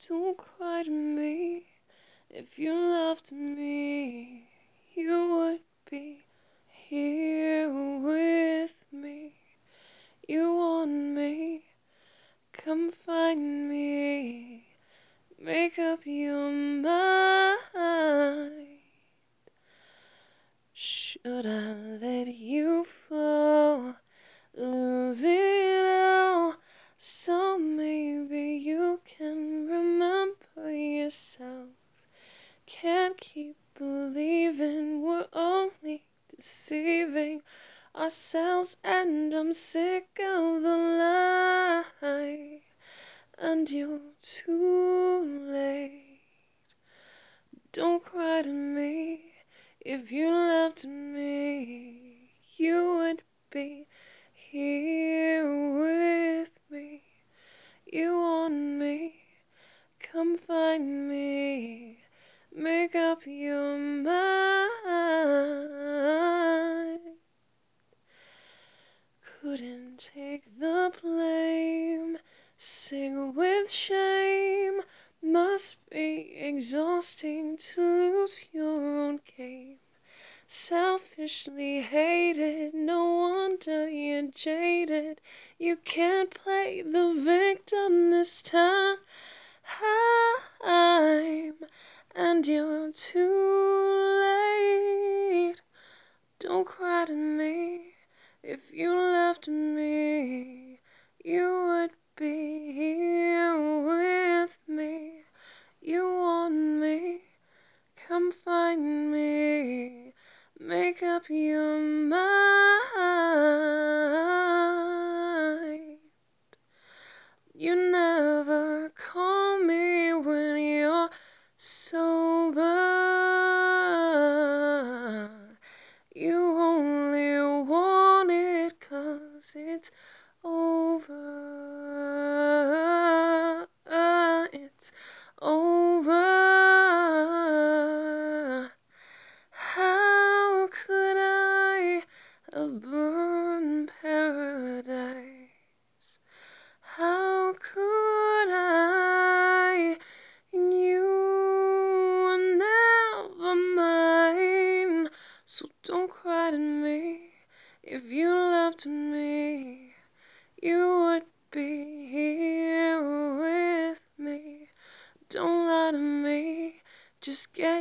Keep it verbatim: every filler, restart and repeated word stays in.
Don't cry to me. If you loved me, you would be here with me. You want me, come find me. Make up your mind. Should I let you fall, lose it all, so maybe you can remember yourself? Can't keep believing we're only deceiving ourselves, and I'm sick of the lie, and you're too late. Don't cry to me. If you loved me, you would be here with me. You want me, come find me. Make up your mind. Couldn't take the blame, sing with shame. Must be exhausting to lose your own game. Selfishly hated, no wonder you're jaded. You can't play the victim this time, and you're too late. Don't cry to me. If you loved me, you would be here with me. You want me, come find me. Make up your mind. You never call me when you're sober. You only want it 'cause it's over. It's over. How could I have burned paradise? How could I? You were never mine. So don't cry to me. If you loved me, you would be here with me. Don't lie to me. Just get